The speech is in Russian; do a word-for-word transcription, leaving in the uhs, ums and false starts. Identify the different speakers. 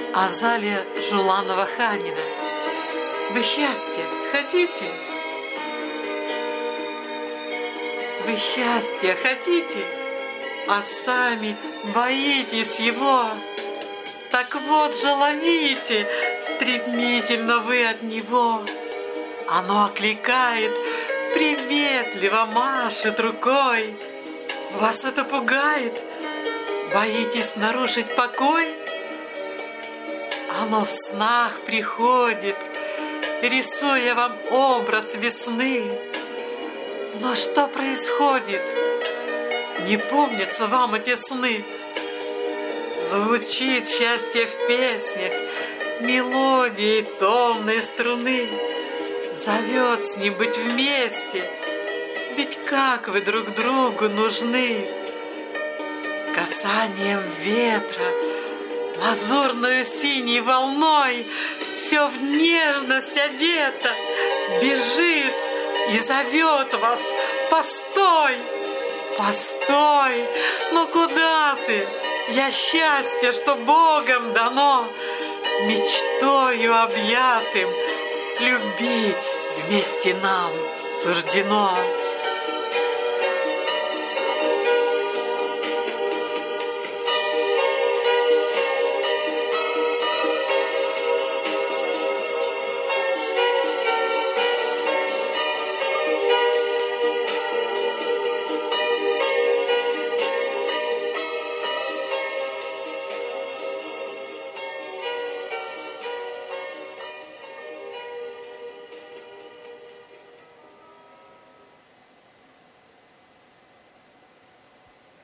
Speaker 1: Азалия Жуланова-Ханина. Вы счастья хотите? Вы счастья хотите, а сами боитесь его? Так вот же ловите, стремительно вы от него. Оно окликает, приветливо машет рукой. Вас это пугает? Боитесь нарушить покой? Оно в снах приходит, рисуя вам образ весны. Но что происходит? Не помнятся вам эти сны. Звучит счастье в песнях, мелодии томной струны. Зовет с ним быть вместе, ведь как вы друг другу нужны. Касанием ветра, лазурную синей волной, все в нежность одето, бежит и зовет вас: постой, постой, ну куда ты? Я счастье, что Богом дано, мечтою объятым любить вместе нам суждено.